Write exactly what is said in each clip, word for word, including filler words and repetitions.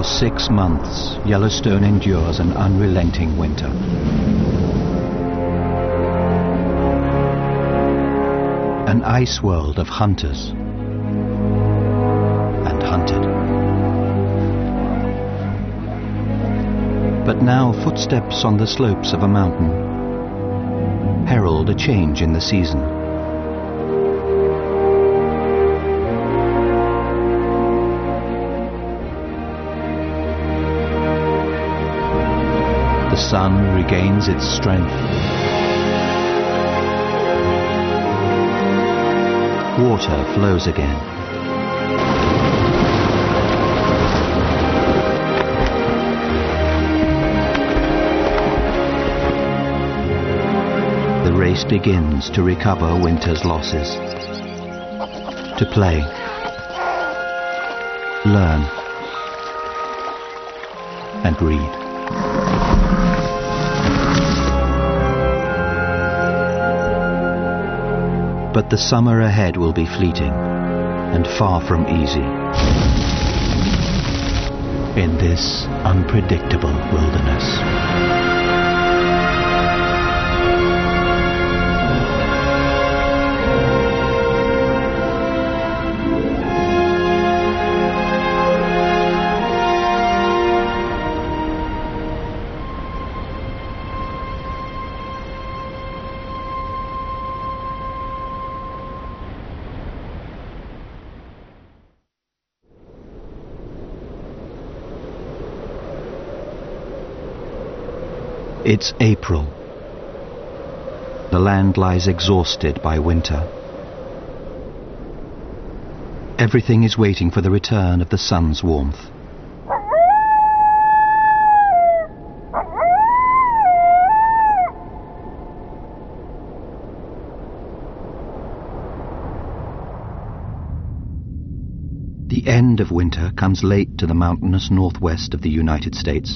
For six months, Yellowstone endures an unrelenting winter. An ice world of hunters and hunted. But now footsteps on the slopes of a mountain herald a change in the season. The sun regains its strength. Water flows again. The race begins to recover winter's losses. To play, learn, and read. But the summer ahead will be fleeting and far from easy in this unpredictable wilderness. It's April. The land lies exhausted by winter. Everything is waiting for the return of the sun's warmth. The end of winter comes late to the mountainous northwest of the United States.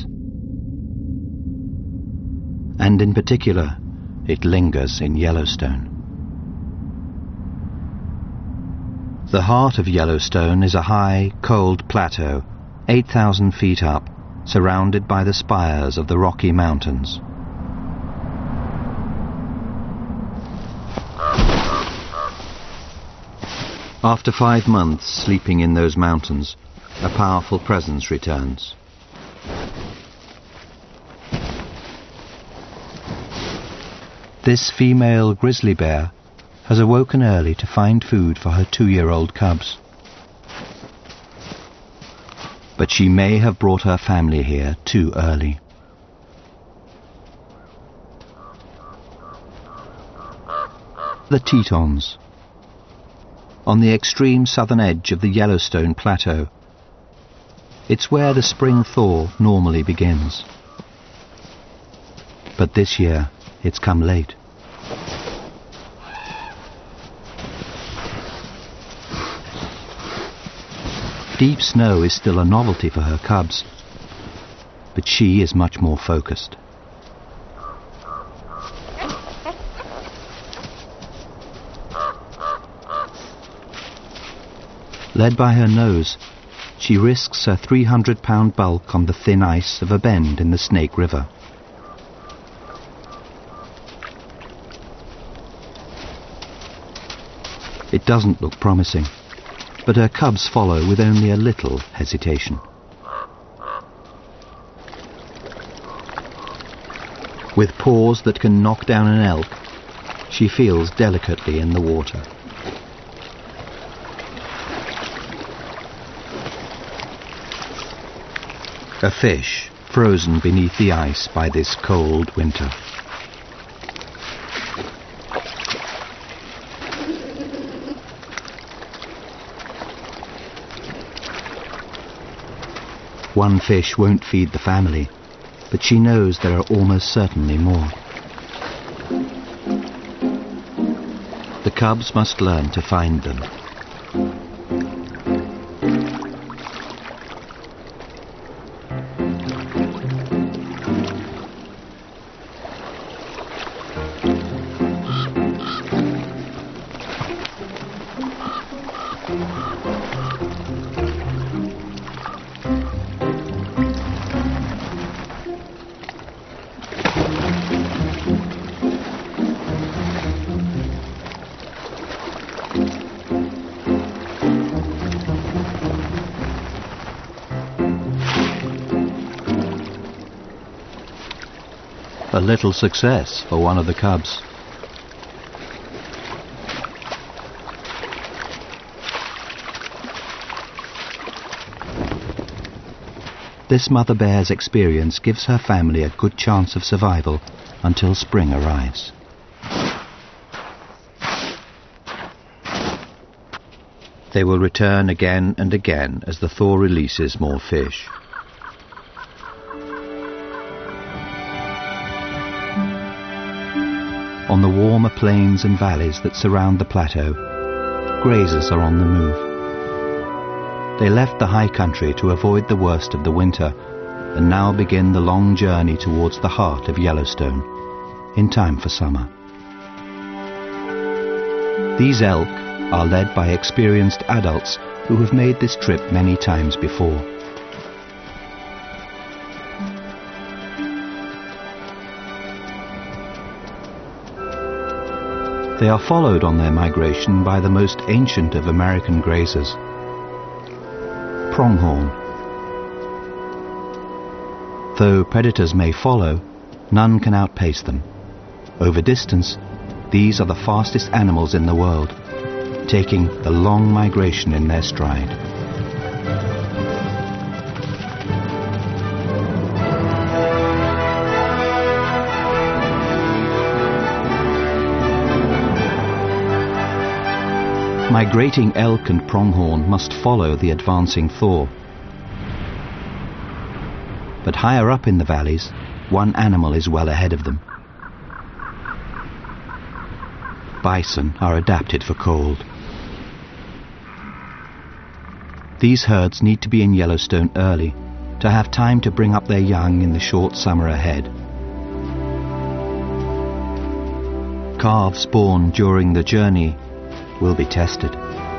And in particular, it lingers in Yellowstone. The heart of Yellowstone is a high, cold plateau, eight thousand feet up, surrounded by the spires of the Rocky Mountains. After five months sleeping in those mountains, a powerful presence returns. This female grizzly bear has awoken early to find food for her two-year-old cubs. But she may have brought her family here too early. The Tetons. On the extreme southern edge of the Yellowstone Plateau. It's where the spring thaw normally begins. But this year, it's come late. Deep snow is still a novelty for her cubs, but she is much more focused. Led by her nose, she risks her three hundred pound bulk on the thin ice of a bend in the Snake River. It doesn't look promising, but her cubs follow with only a little hesitation. With paws that can knock down an elk, she feels delicately in the water. A fish frozen beneath the ice by this cold winter. One fish won't feed the family, but she knows there are almost certainly more. The cubs must learn to find them. A little success for one of the cubs. This mother bear's experience gives her family a good chance of survival until spring arrives. They will return again and again as the thaw releases more fish. On the warmer plains and valleys that surround the plateau, grazers are on the move. They left the high country to avoid the worst of the winter and now begin the long journey towards the heart of Yellowstone, in time for summer. These elk are led by experienced adults who have made this trip many times before. They are followed on their migration by the most ancient of American grazers, pronghorn. Though predators may follow, none can outpace them. Over distance, these are the fastest animals in the world, taking the long migration in their stride. Migrating elk and pronghorn must follow the advancing thaw. But higher up in the valleys, one animal is well ahead of them. Bison are adapted for cold. These herds need to be in Yellowstone early to have time to bring up their young in the short summer ahead. Calves born during the journey will be tested.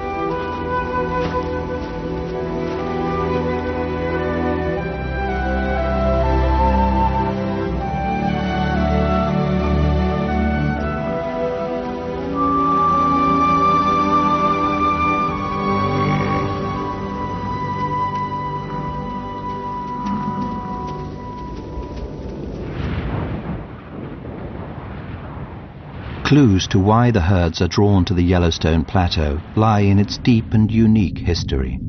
Clues to why the herds are drawn to the Yellowstone Plateau lie in its deep and unique history.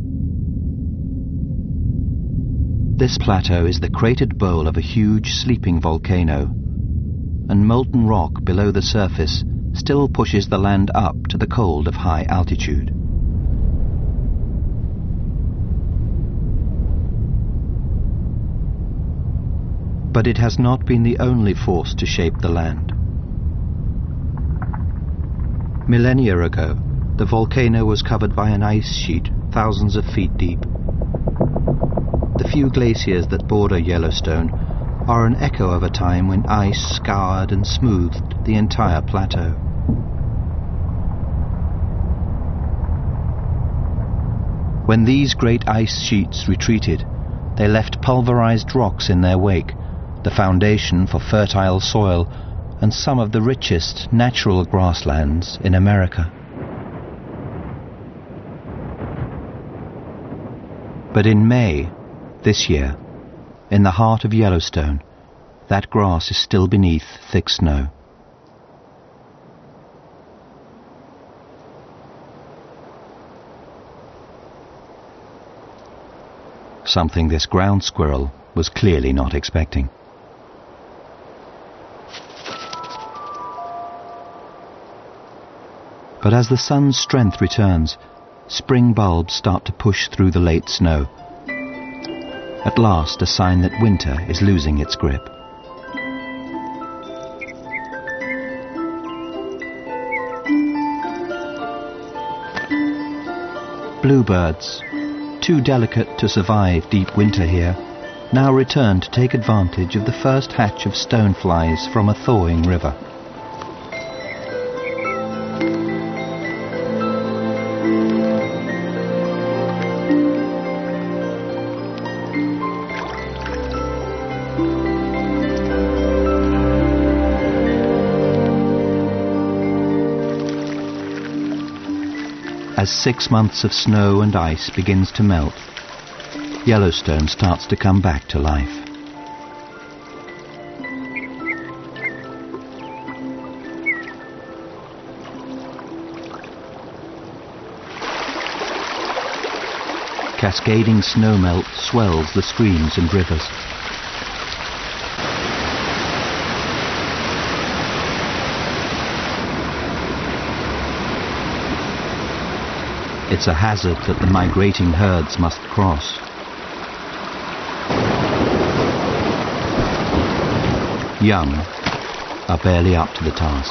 This plateau is the cratered bowl of a huge sleeping volcano, and molten rock below the surface still pushes the land up to the cold of high altitude. But it has not been the only force to shape the land. Millennia ago, the volcano was covered by an ice sheet thousands of feet deep. The few glaciers that border Yellowstone are an echo of a time when ice scoured and smoothed the entire plateau. When these great ice sheets retreated, they left pulverized rocks in their wake, the foundation for fertile soil and some of the richest natural grasslands in America. But in May, this year, in the heart of Yellowstone, that grass is still beneath thick snow. Something this ground squirrel was clearly not expecting. But as the sun's strength returns, spring bulbs start to push through the late snow. At last, a sign that winter is losing its grip. Bluebirds, too delicate to survive deep winter here, now return to take advantage of the first hatch of stoneflies from a thawing river. As six months of snow and ice begins to melt, Yellowstone starts to come back to life. cascading snowmelt swells the streams and rivers. It's a hazard that the migrating herds must cross. Young are barely up to the task.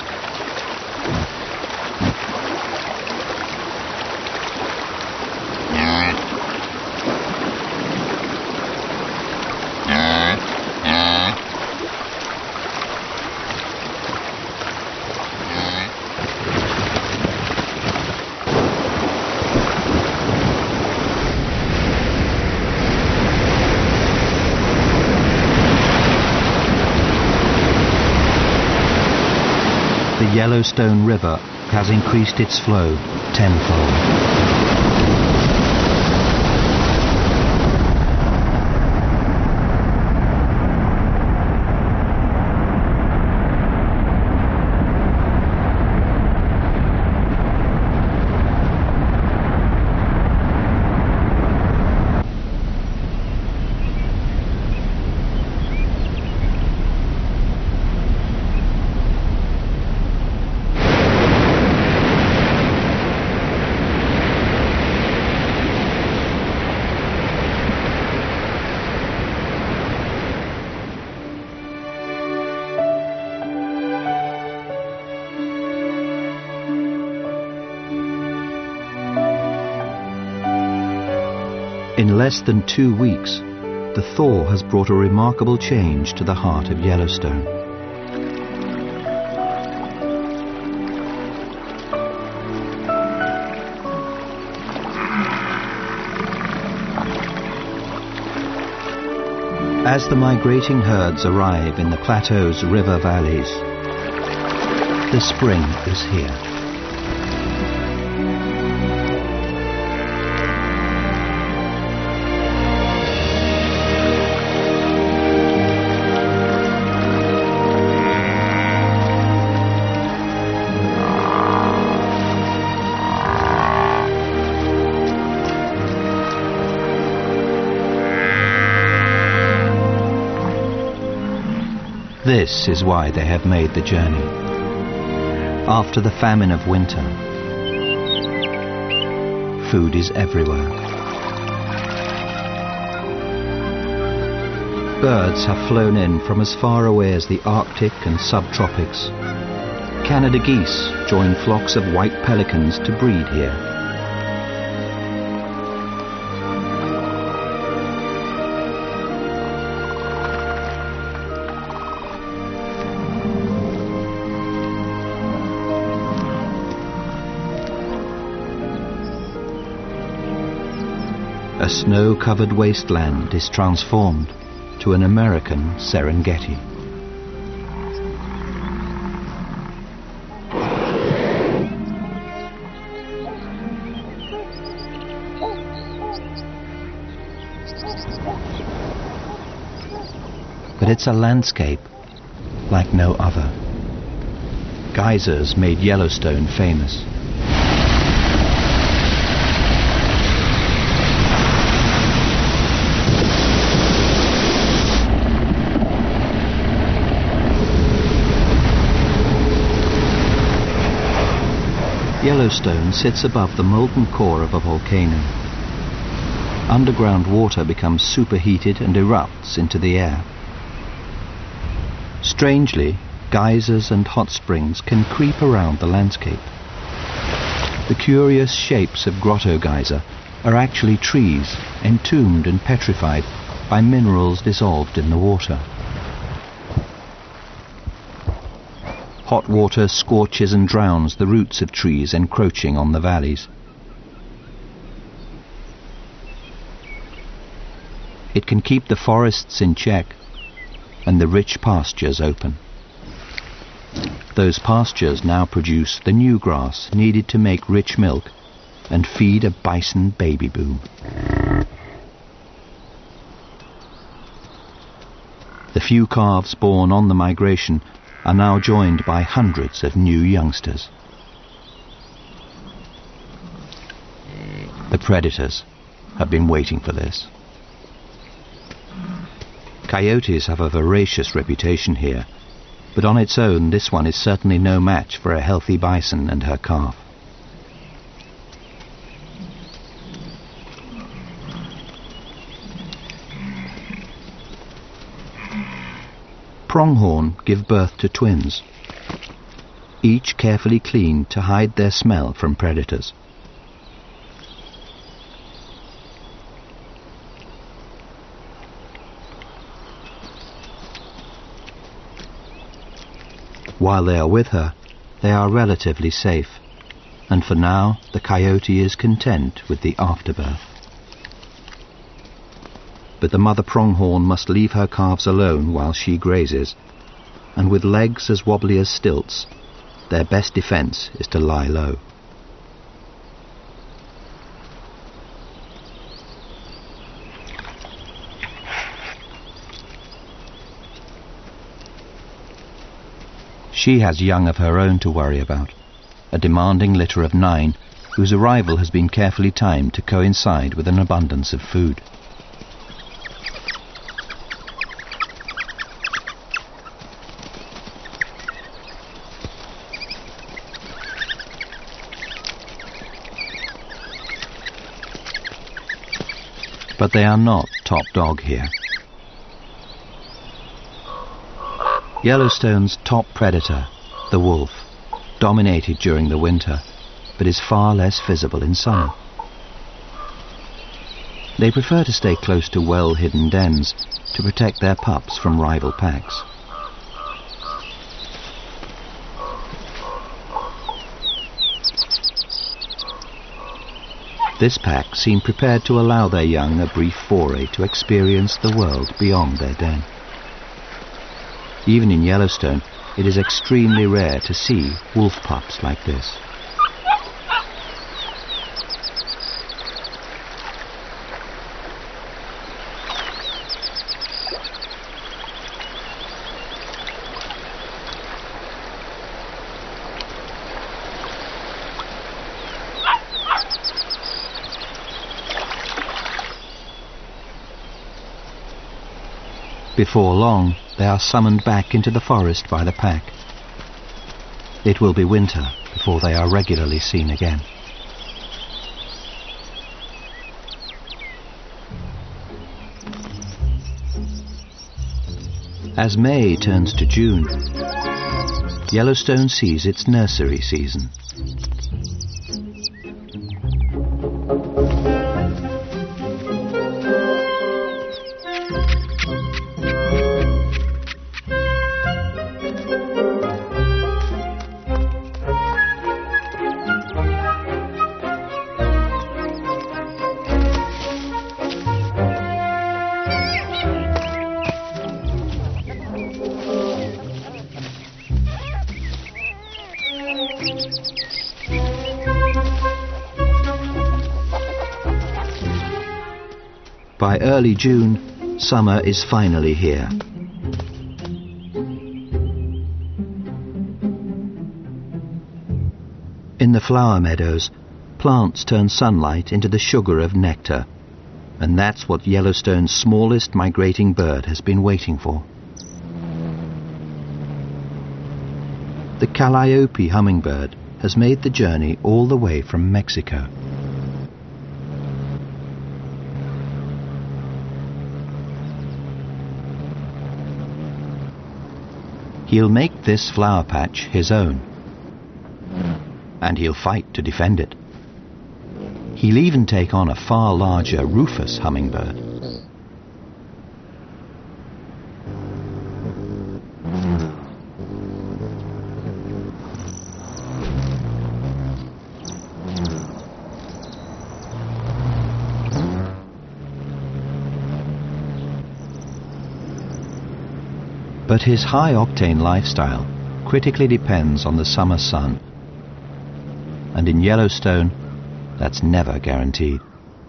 The Yellowstone River has increased its flow tenfold. In less than two weeks, the thaw has brought a remarkable change to the heart of Yellowstone. As the migrating herds arrive in the plateau's river valleys, the spring is here. This is why they have made the journey. After the famine of winter, food is everywhere. Birds have flown in from as far away as the Arctic and subtropics. Canada geese join flocks of white pelicans to breed here. A snow-covered wasteland is transformed to an American Serengeti. But it's a landscape like no other. Geysers made Yellowstone famous. Yellowstone sits above the molten core of a volcano. Underground water becomes superheated and erupts into the air. Strangely, geysers and hot springs can creep around the landscape. The curious shapes of Grotto Geyser are actually trees entombed and petrified by minerals dissolved in the water. Hot water scorches and drowns the roots of trees encroaching on the valleys. It can keep the forests in check and the rich pastures open. Those pastures now produce the new grass needed to make rich milk and feed a bison baby boom. The few calves born on the migration are now joined by hundreds of new youngsters. The predators have been waiting for this. Coyotes have a voracious reputation here, but on its own this one is certainly no match for a healthy bison and her calf. Pronghorn give birth to twins, each carefully cleaned to hide their smell from predators. While they are with her, they are relatively safe, and for now the coyote is content with the afterbirth. But the mother pronghorn must leave her calves alone while she grazes, and with legs as wobbly as stilts, their best defense is to lie low. She has young of her own to worry about, a demanding litter of nine, whose arrival has been carefully timed to coincide with an abundance of food. But they are not top dog here. Yellowstone's top predator, the wolf, dominated during the winter, but is far less visible in summer. They prefer to stay close to well-hidden dens to protect their pups from rival packs. This pack seem prepared to allow their young a brief foray to experience the world beyond their den. Even in Yellowstone, it is extremely rare to see wolf pups like this. Before long, they are summoned back into the forest by the pack. It will be winter before they are regularly seen again. As May turns to June, Yellowstone sees its nursery season. By early June, summer is finally here. In the flower meadows, plants turn sunlight into the sugar of nectar, and that's what Yellowstone's smallest migrating bird has been waiting for. The calliope hummingbird has made the journey all the way from Mexico. He'll make this flower patch his own, and he'll fight to defend it. He'll even take on a far larger rufous hummingbird. But his high-octane lifestyle critically depends on the summer sun, and in Yellowstone, that's never guaranteed.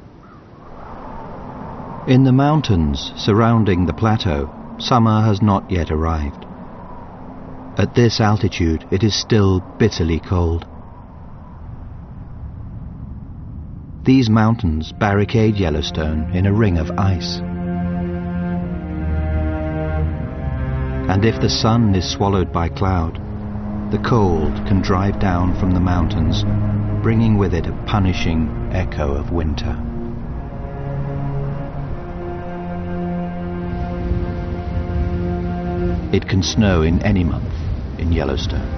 In the mountains surrounding the plateau, summer has not yet arrived. At this altitude, it is still bitterly cold. These mountains barricade Yellowstone in a ring of ice. And if the sun is swallowed by cloud, the cold can drive down from the mountains, bringing with it a punishing echo of winter. It can snow in any month in Yellowstone.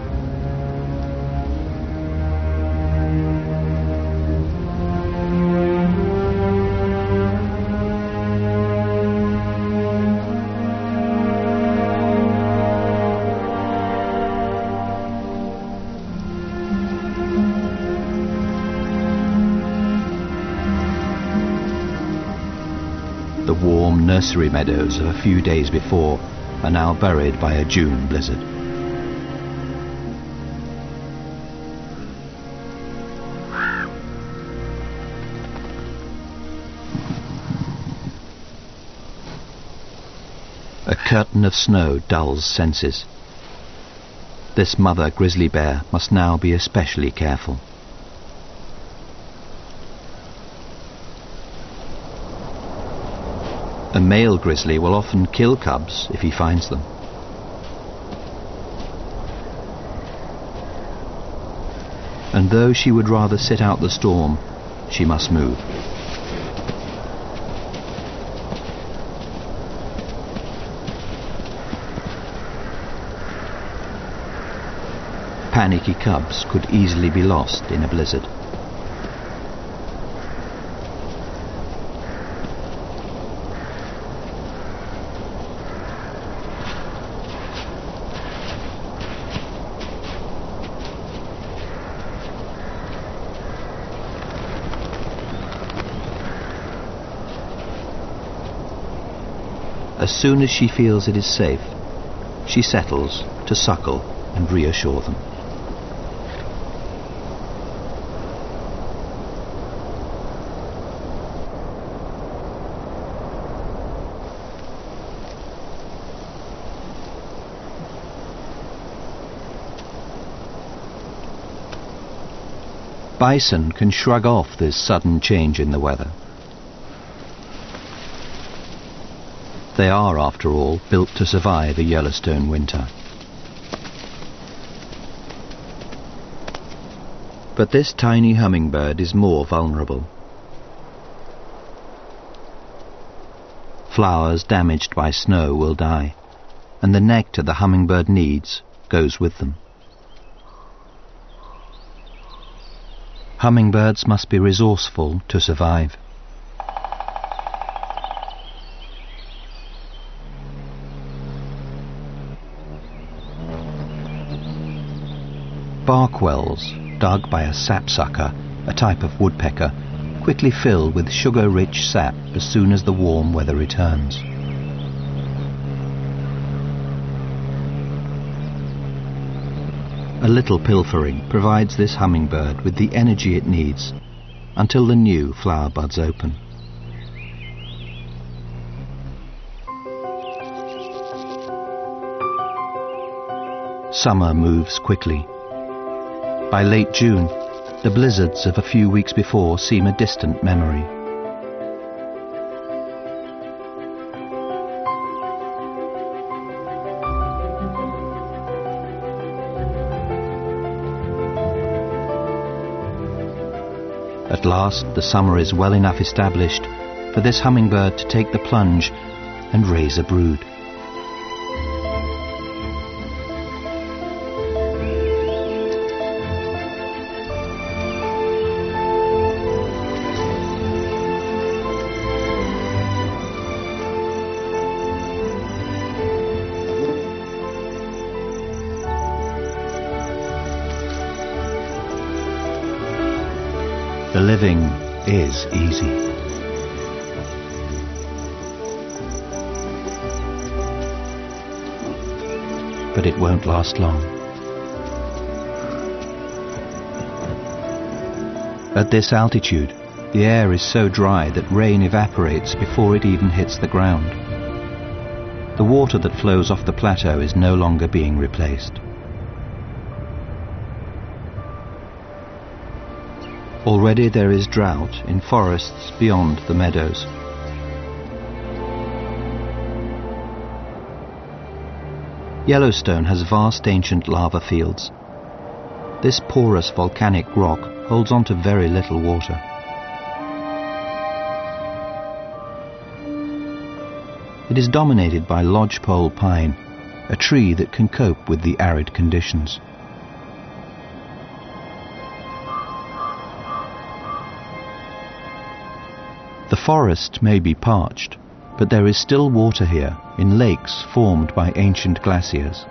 The warm nursery meadows of a few days before are now buried by a June blizzard. A curtain of snow dulls senses. This mother grizzly bear must now be especially careful. A male grizzly will often kill cubs if he finds them. And though she would rather sit out the storm, she must move. Panicky cubs could easily be lost in a blizzard. As soon as she feels it is safe, she settles to suckle and reassure them. Bison can shrug off this sudden change in the weather. They are, after all, built to survive a Yellowstone winter. But this tiny hummingbird is more vulnerable. Flowers damaged by snow will die, and the nectar the hummingbird needs goes with them. Hummingbirds must be resourceful to survive. Bark wells, dug by a sapsucker, a type of woodpecker, quickly fill with sugar-rich sap as soon as the warm weather returns. A little pilfering provides this hummingbird with the energy it needs until the new flower buds open. Summer moves quickly. By late June, the blizzards of a few weeks before seem a distant memory. At last, the summer is well enough established for this hummingbird to take the plunge and raise a brood. The living is easy. But it won't last long. At this altitude, the air is so dry that rain evaporates before it even hits the ground. The water that flows off the plateau is no longer being replaced. Already there is drought in forests beyond the meadows. Yellowstone has vast ancient lava fields. This porous volcanic rock holds on to very little water. It is dominated by lodgepole pine, a tree that can cope with the arid conditions. The forest may be parched, but there is still water here in lakes formed by ancient glaciers.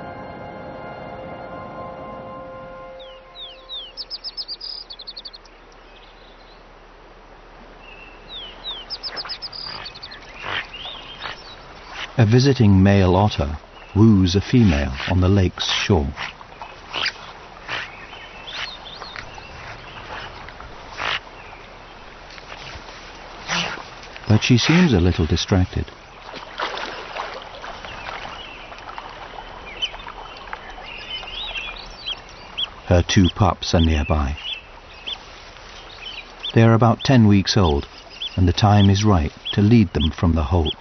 A visiting male otter woos a female on the lake's shore. But she seems a little distracted. Her two pups are nearby. They are about ten weeks old, and the time is right to lead them from the holt.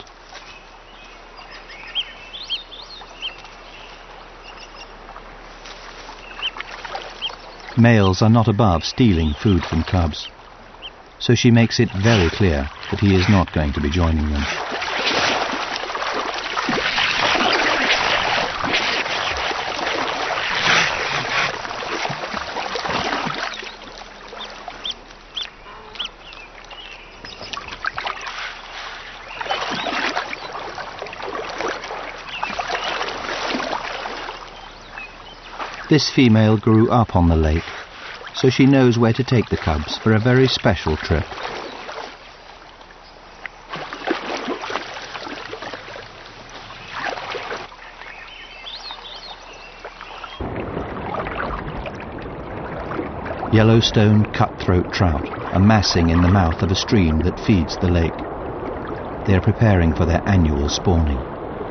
Males are not above stealing food from cubs, so she makes it very clear that he is not going to be joining them. This female grew up on the lake, so she knows where to take the cubs for a very special trip. Yellowstone cutthroat trout are massing in the mouth of a stream that feeds the lake. They are preparing for their annual spawning.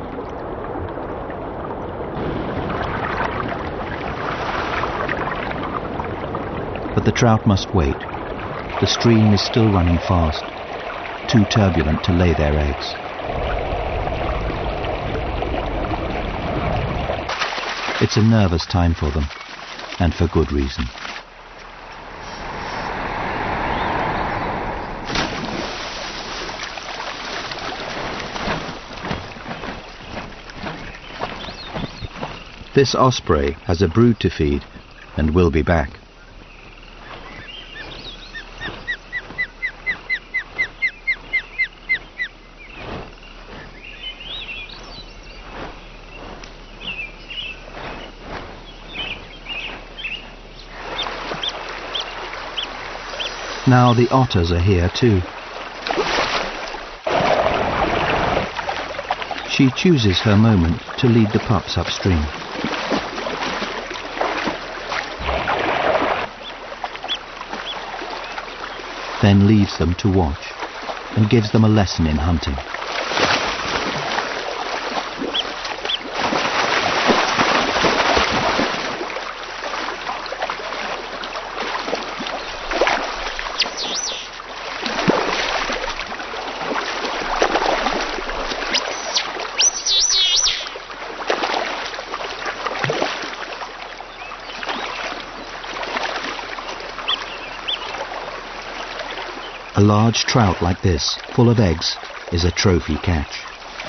But the trout must wait. The stream is still running fast, too turbulent to lay their eggs. It's a nervous time for them, and for good reason. This osprey has a brood to feed and will be back. Now the otters are here too. She chooses her moment to lead the pups upstream. Then leaves them to watch and gives them a lesson in hunting. A large trout like this, full of eggs, is a trophy catch.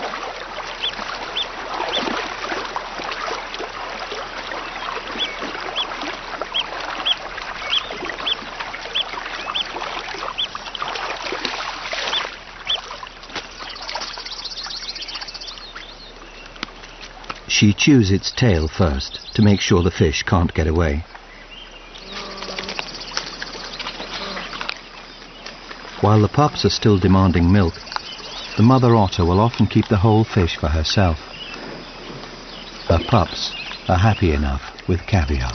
She chews its tail first to make sure the fish can't get away. While the pups are still demanding milk, the mother otter will often keep the whole fish for herself. Her pups are happy enough with caviar.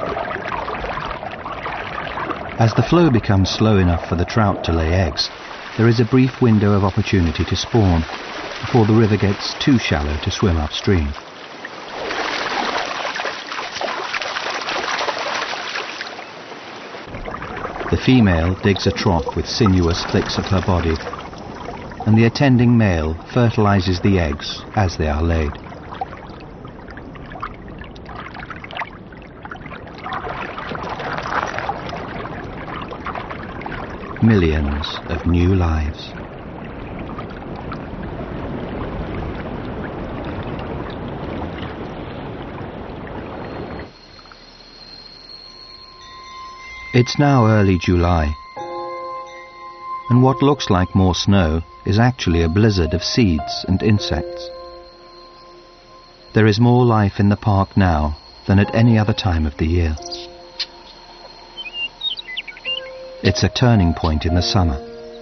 As the flow becomes slow enough for the trout to lay eggs, there is a brief window of opportunity to spawn before the river gets too shallow to swim upstream. The female digs a trough with sinuous flicks of her body, and the attending male fertilizes the eggs as they are laid. Millions of new lives. It's now early July, and what looks like more snow is actually a blizzard of seeds and insects. There is more life in the park now than at any other time of the year. It's a turning point in the summer.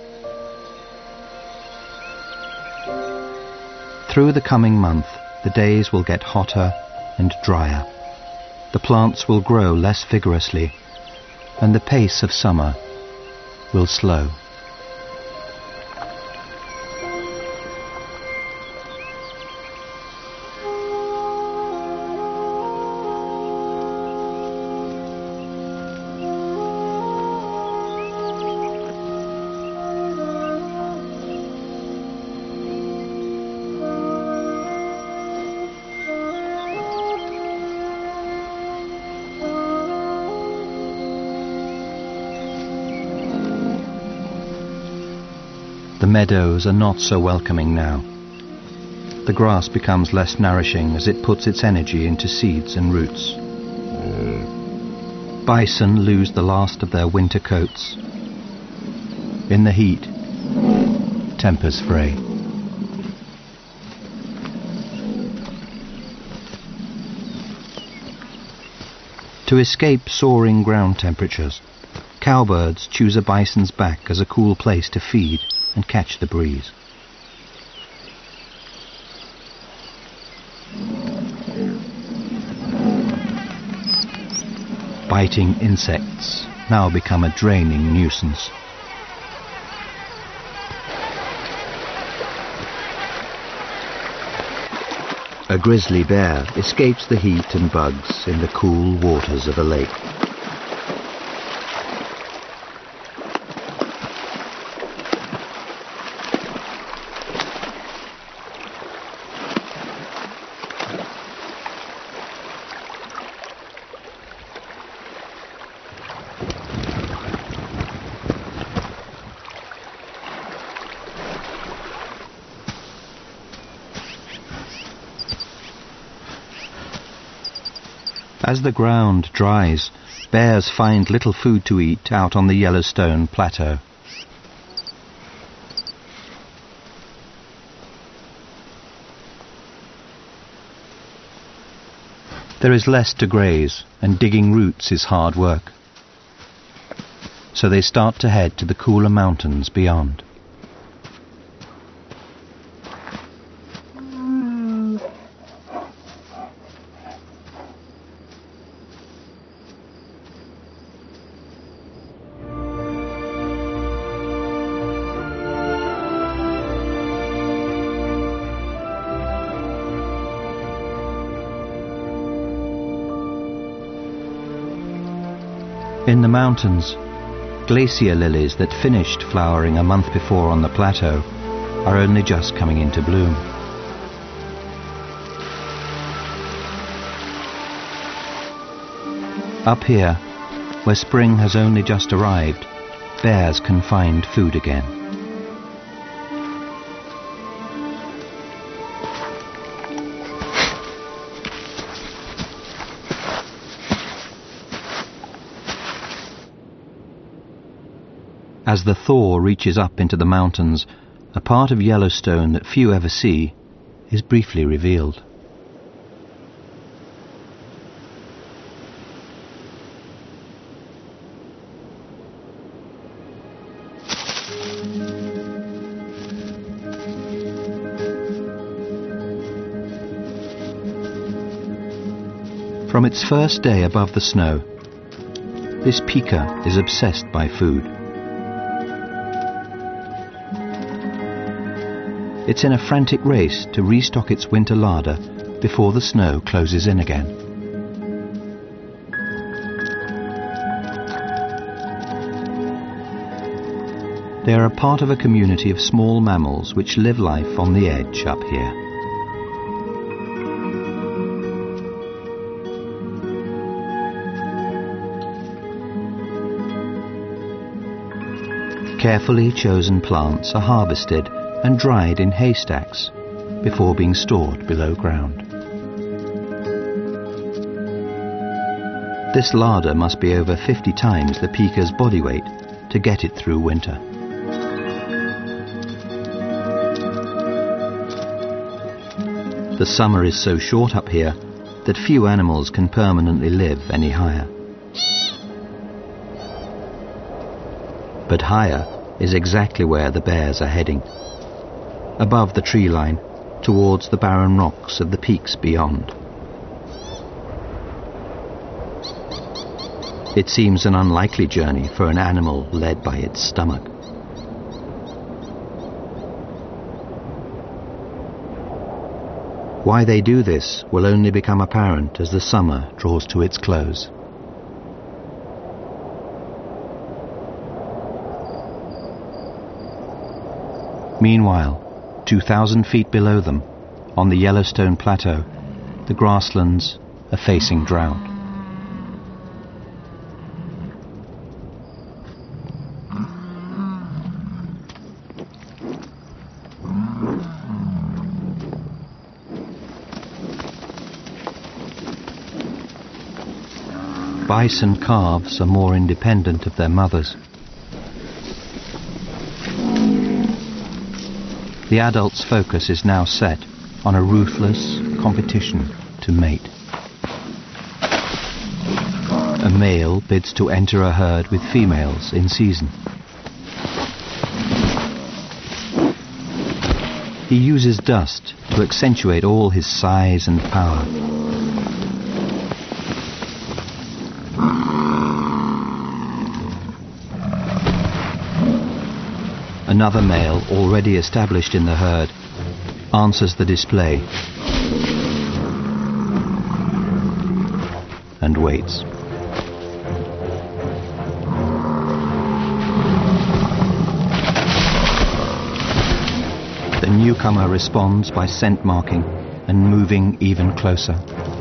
Through the coming month, the days will get hotter and drier. The plants will grow less vigorously, and the pace of summer will slow. The meadows are not so welcoming now. The grass becomes less nourishing as it puts its energy into seeds and roots. Bison lose the last of their winter coats. In the heat, tempers fray. To escape soaring ground temperatures, cowbirds choose a bison's back as a cool place to feed and catch the breeze. Biting insects now become a draining nuisance. A grizzly bear escapes the heat and bugs in the cool waters of a lake. As the ground dries, bears find little food to eat out on the Yellowstone Plateau. There is less to graze, and digging roots is hard work. So they start to head to the cooler mountains beyond. In the mountains, glacier lilies that finished flowering a month before on the plateau are only just coming into bloom. Up here, where spring has only just arrived, bears can find food again. As the thaw reaches up into the mountains, a part of Yellowstone that few ever see is briefly revealed. From its first day above the snow, this pika is obsessed by food. It's in a frantic race to restock its winter larder before the snow closes in again. They are a part of a community of small mammals which live life on the edge up here. Carefully chosen plants are harvested and dried in haystacks before being stored below ground. This larder must be over fifty times the pika's body weight to get it through winter. The summer is so short up here that few animals can permanently live any higher. But higher is exactly where the bears are heading, above the tree line, towards the barren rocks of the peaks beyond. It seems an unlikely journey for an animal led by its stomach. Why they do this will only become apparent as the summer draws to its close. Meanwhile, two thousand feet below them, on the Yellowstone Plateau, the grasslands are facing drought. Bison calves are more independent of their mothers. The adult's focus is now set on a ruthless competition to mate. A male bids to enter a herd with females in season. He uses dust to accentuate all his size and power. Another male, already established in the herd, answers the display and waits. The newcomer responds by scent marking and moving even closer.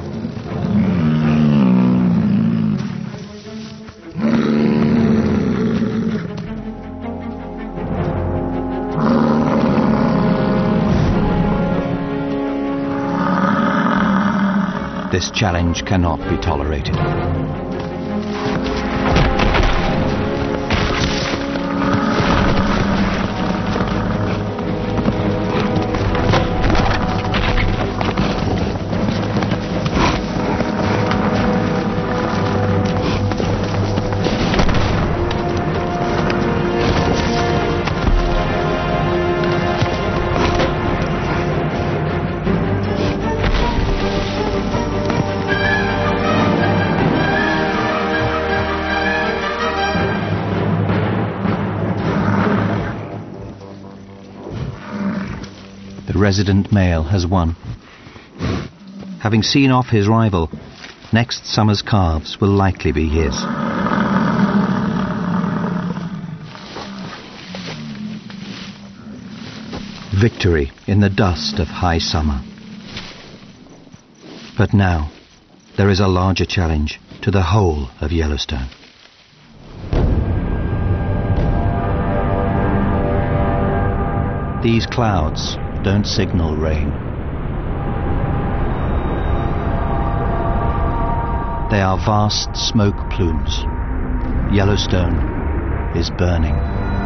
This challenge cannot be tolerated. The resident male has won. Having seen off his rival, next summer's calves will likely be his. Victory in the dust of high summer. But now, there is a larger challenge to the whole of Yellowstone. These clouds don't signal rain. They are vast smoke plumes. Yellowstone is burning.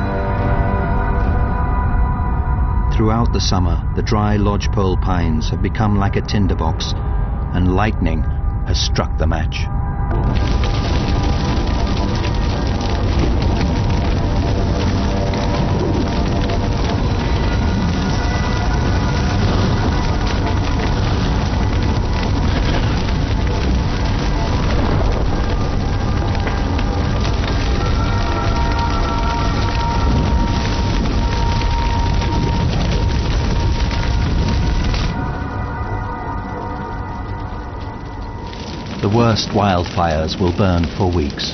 Throughout the summer, the dry lodgepole pines have become like a tinderbox, and lightning has struck the match. worst wildfires will burn for weeks.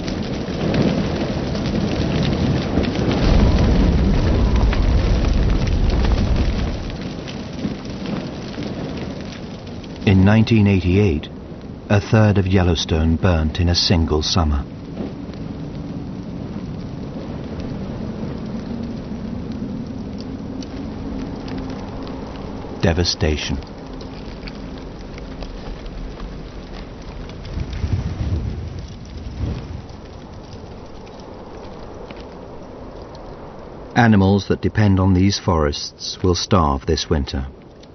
In nineteen eighty-eight, a third of Yellowstone burnt in a single summer. Devastation. Animals that depend on these forests will starve this winter.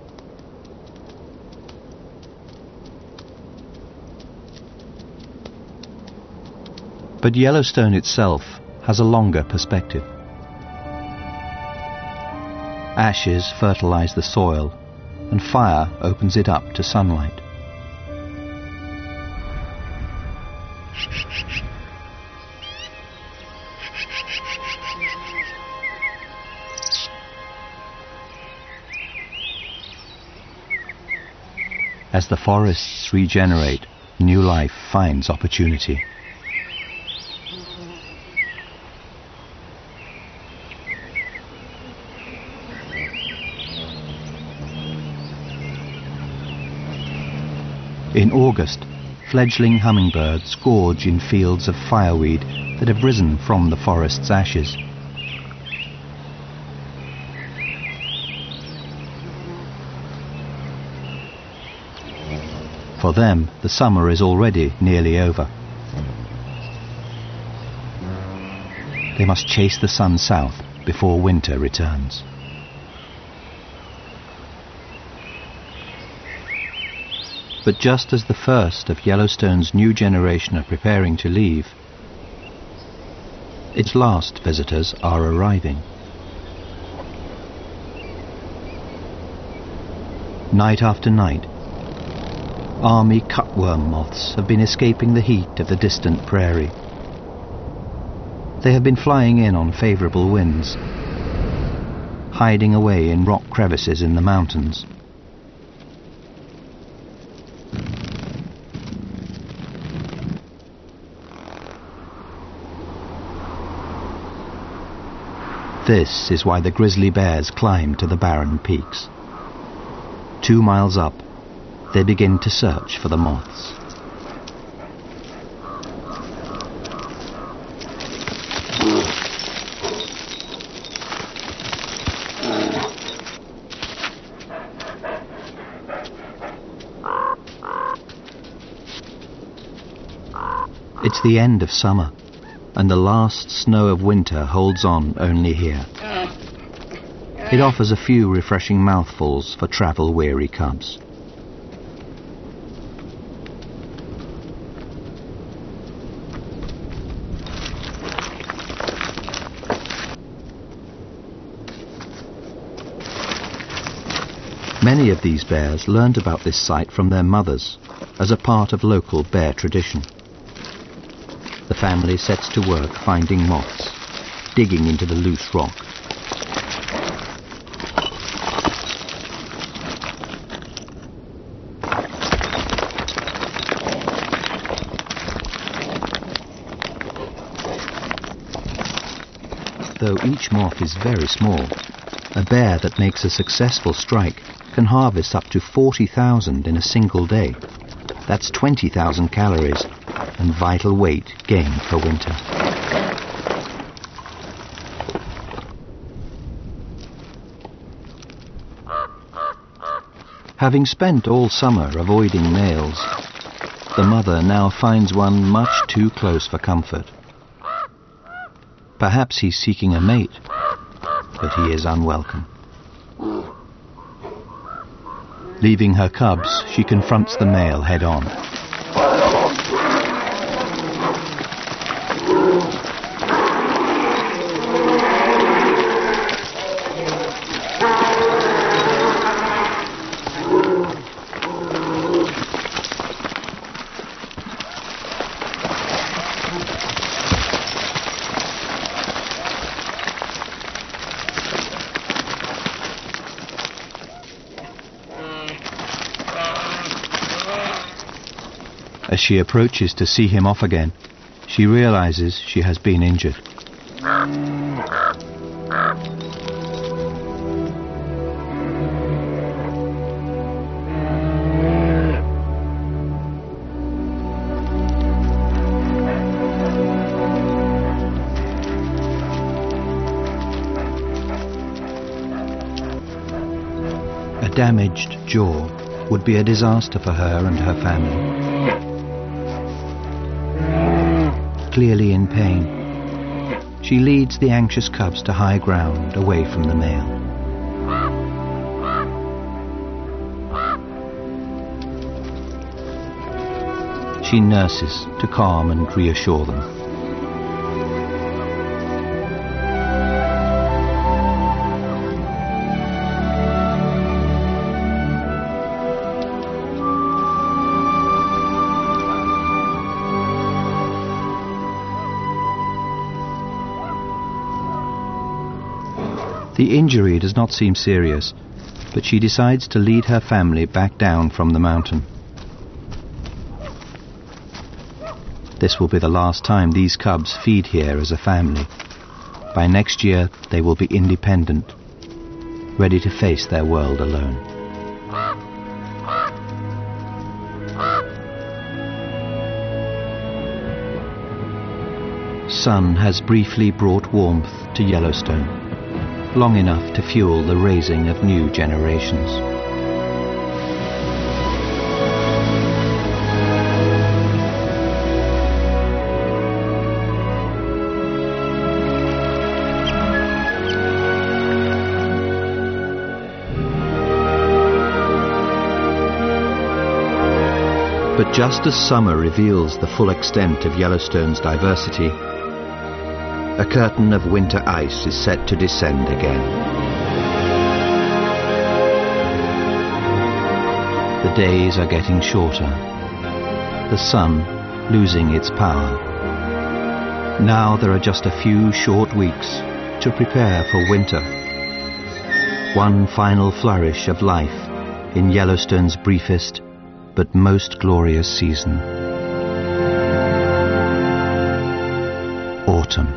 But Yellowstone itself has a longer perspective. Ashes fertilize the soil, and fire opens it up to sunlight. As the forests regenerate, new life finds opportunity. In August, fledgling hummingbirds gorge in fields of fireweed that have risen from the forest's ashes. For them, the summer is already nearly over. They must chase the sun south before winter returns. But just as the first of Yellowstone's new generation are preparing to leave, its last visitors are arriving. Night after night, army cutworm moths have been escaping the heat of the distant prairie. They have been flying in on favourable winds, hiding away in rock crevices in the mountains. This is why the grizzly bears climb to the barren peaks. Two miles up, they begin to search for the moths. It's the end of summer, and the last snow of winter holds on only here. It offers a few refreshing mouthfuls for travel-weary cubs. Many of these bears learned about this site from their mothers as a part of local bear tradition. The family sets to work finding moths, digging into the loose rock. Though each moth is very small, a bear that makes a successful strike can harvest up to forty thousand in a single day. That's twenty thousand calories and vital weight gained for winter. Having spent all summer avoiding males, the mother now finds one much too close for comfort. Perhaps he's seeking a mate, but he is unwelcome. Leaving her cubs, she confronts the male head-on. As she approaches to see him off again, she realizes she has been injured. A damaged jaw would be a disaster for her and her family. Clearly in pain, she leads the anxious cubs to high ground away from the male. She nurses to calm and reassure them. The injury does not seem serious, but she decides to lead her family back down from the mountain. This will be the last time these cubs feed here as a family. By next year, they will be independent, ready to face their world alone. Sun has briefly brought warmth to Yellowstone, long enough to fuel the raising of new generations. But just as summer reveals the full extent of Yellowstone's diversity, a curtain of winter ice is set to descend again. The days are getting shorter, the sun losing its power. Now there are just a few short weeks to prepare for winter. One final flourish of life in Yellowstone's briefest but most glorious season. Autumn.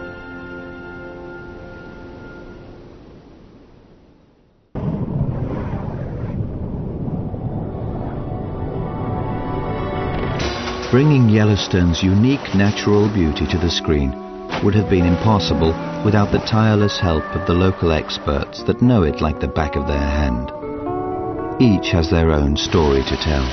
Bringing Yellowstone's unique natural beauty to the screen would have been impossible without the tireless help of the local experts that know it like the back of their hand. Each has their own story to tell.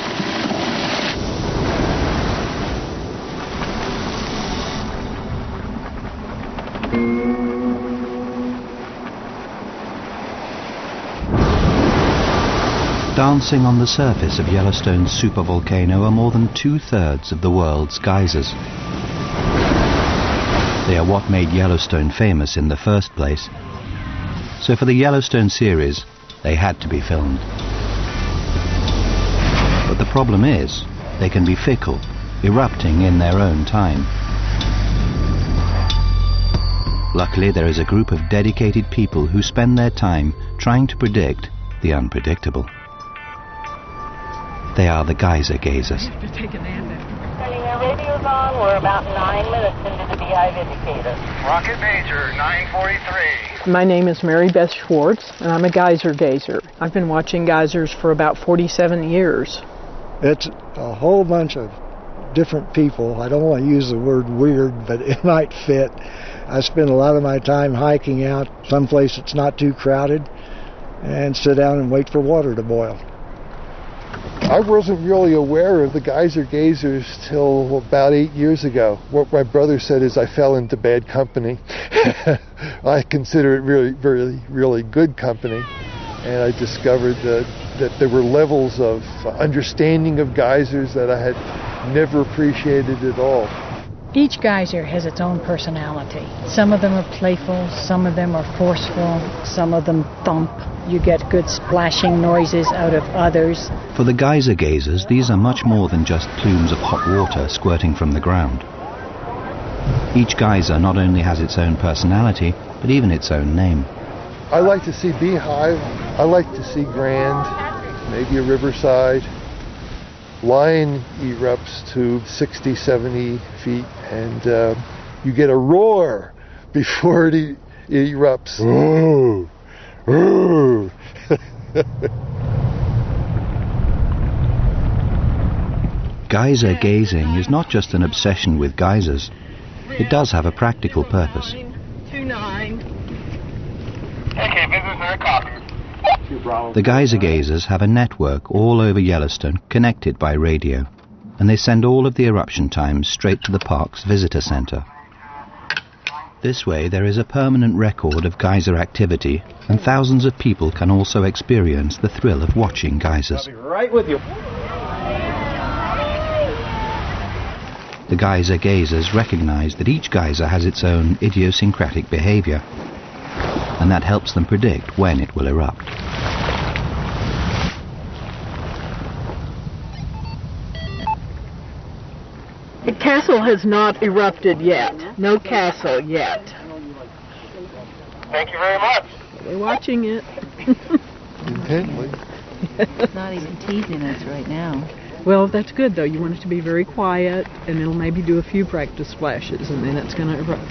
Dancing on the surface of Yellowstone's supervolcano are more than two-thirds of the world's geysers. They are what made Yellowstone famous in the first place. So for the Yellowstone series, they had to be filmed. But the problem is, they can be fickle, erupting in their own time. Luckily, there is a group of dedicated people who spend their time trying to predict the unpredictable. They are the geyser gazers. Turning our radios on, we're about nine minutes into the beehive indicator. Rocket Major, nine forty-three. My name is Mary Beth Schwartz, and I'm a geyser gazer. I've been watching geysers for about forty-seven years. It's a whole bunch of different people. I don't want to use the word weird, but it might fit. I spend a lot of my time hiking out someplace that's not too crowded and sit down and wait for water to boil. I wasn't really aware of the geyser gazers till about eight years ago. What my brother said is I fell into bad company. I consider it really, really, really good company. And I discovered that, that there were levels of understanding of geysers that I had never appreciated at all. Each geyser has its own personality. Some of them are playful, some of them are forceful, some of them thump. You get good splashing noises out of others. For the geyser gazers, these are much more than just plumes of hot water squirting from the ground. Each geyser not only has its own personality, but even its own name. I like to see Beehive. I like to see Grand, maybe a Riverside. line erupts to sixty, seventy feet, and uh, you get a roar before it, e- it erupts. Ooh, ooh. Geyser gazing is not just an obsession with geysers. It does have a practical purpose. two nine. Okay, business there, copy. The geyser gazers have a network all over Yellowstone connected by radio, and they send all of the eruption times straight to the park's visitor center. This way there is a permanent record of geyser activity, and thousands of people can also experience the thrill of watching geysers. I'll be right with you. The geyser gazers recognize that each geyser has its own idiosyncratic behavior, and that helps them predict when it will erupt. The castle has not erupted yet. No castle yet. Thank you very much. We're watching it. Intently. It's not even teasing us right now. Well, that's good, though. You want it to be very quiet, and it'll maybe do a few practice flashes, and then it's going to erupt.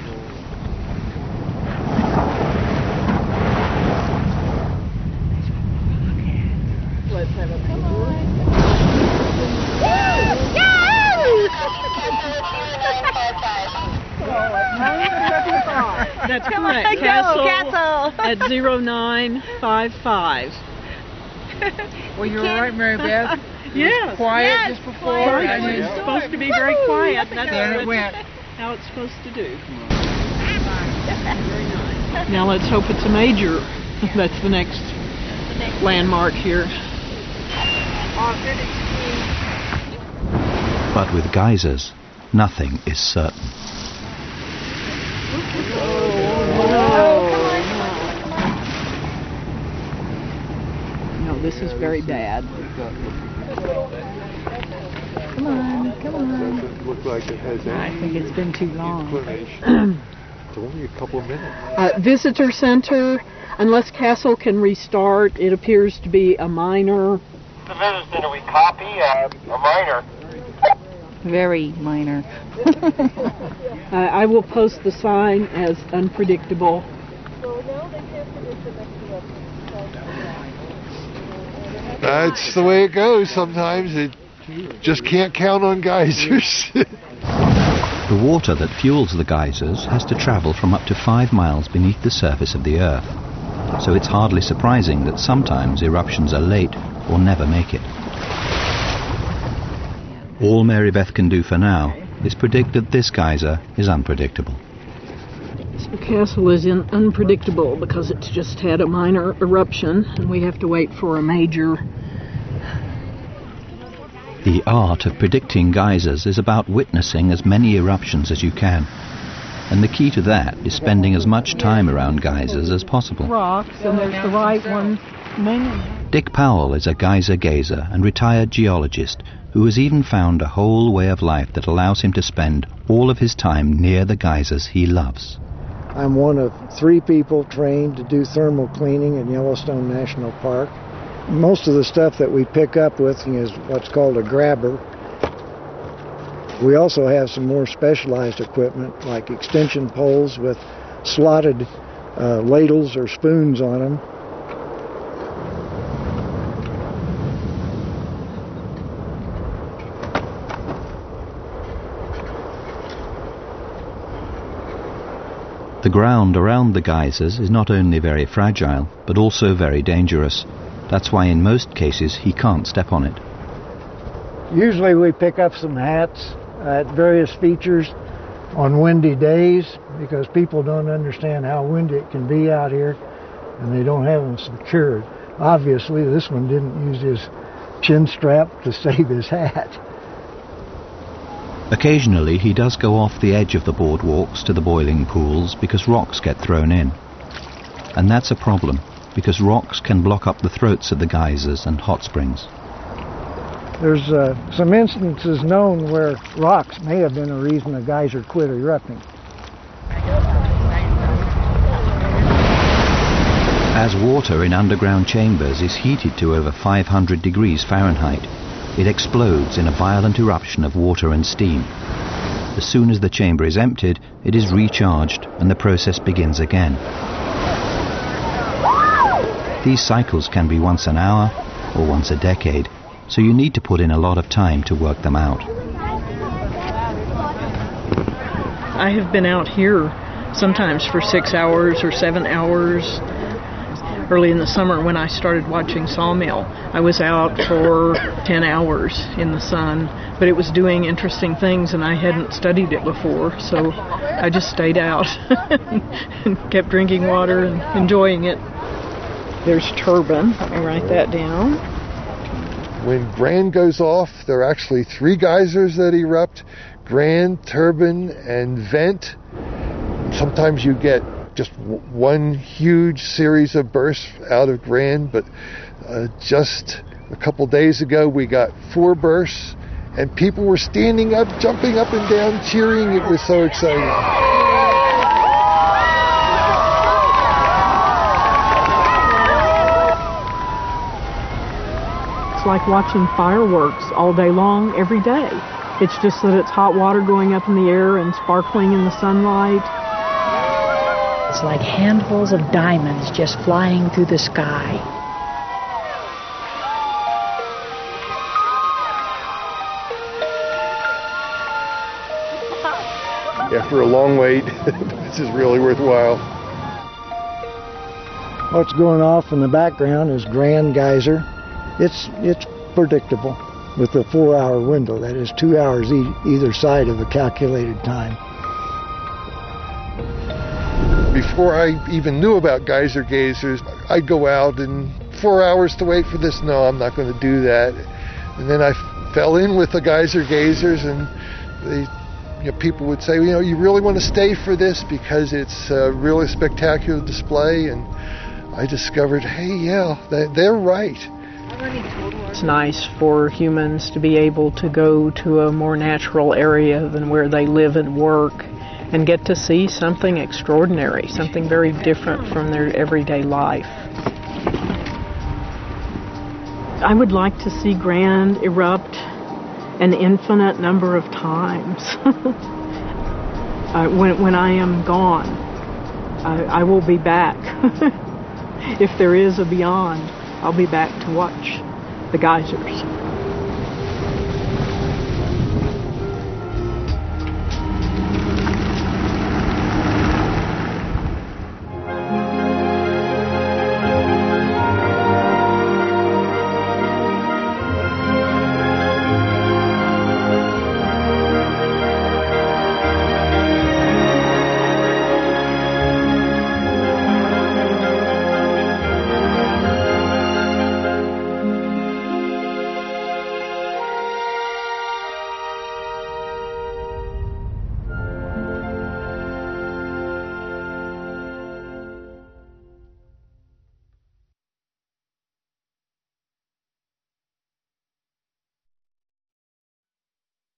Let's have a come on. That's correct. Castle, Castle at zero nine five five. Well, you're right, Mary Beth. Yes. Quiet Yes. just before. Right. And It's then- supposed to be very quiet. That's Then it that's went. how it's supposed to do. Now let's hope it's a major. That's the next landmark here. But with geysers, nothing is certain. No, this is very bad. Come on, come on. Doesn't look like it has I any think it's been too long. inclination. It's only a couple of minutes. Uh, visitor center, unless Castle can restart, it appears to be a minor. The visitor center, we copy uh, a minor. Very minor. Uh, I will post the sign as unpredictable. That's the way it goes sometimes. It just can't count on geysers. The water that fuels the geysers has to travel from up to five miles beneath the surface of the Earth. So it's hardly surprising that sometimes eruptions are late or never make it. All Mary Beth can do for now is predict that this geyser is unpredictable. So Castle is in unpredictable because it's just had a minor eruption, and we have to wait for a major. The art of predicting geysers is about witnessing as many eruptions as you can. And the key to that is spending as much time around geysers as possible. Rocks, and there's the right one. Dick Powell is a geyser gazer and retired geologist who has even found a whole way of life that allows him to spend all of his time near the geysers he loves. I'm one of three people trained to do thermal cleaning in Yellowstone National Park. Most of the stuff that we pick up with is what's called a grabber. We also have some more specialized equipment like extension poles with slotted uh, ladles or spoons on them. The ground around the geysers is not only very fragile, but also very dangerous. That's why in most cases he can't step on it. Usually we pick up some hats at various features on windy days because people don't understand how windy it can be out here and they don't have them secured. Obviously this one didn't use his chin strap to save his hat. Occasionally he does go off the edge of the boardwalks to the boiling pools because rocks get thrown in. And that's a problem, because rocks can block up the throats of the geysers and hot springs. There's uh, some instances known where rocks may have been a reason a geyser quit erupting. As water in underground chambers is heated to over five hundred degrees Fahrenheit, It explodes in a violent eruption of water and steam. As soon as the chamber is emptied, it is recharged and the process begins again. These cycles can be once an hour or once a decade, so you need to put in a lot of time to work them out. I have been out here sometimes for six hours or seven hours. Early in the summer when I started watching Sawmill, I was out for ten hours in the sun, but it was doing interesting things and I hadn't studied it before, so I just stayed out and kept drinking water and enjoying it. There's turbine. Let me write that down. When Grand goes off, there are actually three geysers that erupt: Grand, Turbine, and Vent. Sometimes you get just w- one huge series of bursts out of Grand, but uh, just a couple days ago we got four bursts, and people were standing up, jumping up and down, cheering. It was so exciting. It's like watching fireworks all day long, every day. It's just that it's hot water going up in the air and sparkling in the sunlight. It's like handfuls of diamonds just flying through the sky. After a long wait, this is really worthwhile. What's going off in the background is Grand Geyser. It's it's predictable with a four-hour window. That is two hours e- either side of the calculated time. Before I even knew about geyser gazers, I'd go out and four hours to wait for this. No, I'm not going to do that. And then I f- fell in with the geyser gazers, and they, you know, people would say, you know, you really want to stay for this because it's a really spectacular display. And I discovered, hey, yeah, they, they're right. It's nice for humans to be able to go to a more natural area than where they live and work and get to see something extraordinary, something very different from their everyday life. I would like to see Grand erupt an infinite number of times. uh, when, when I am gone, I, I will be back. If there is a beyond, I'll be back to watch the geysers.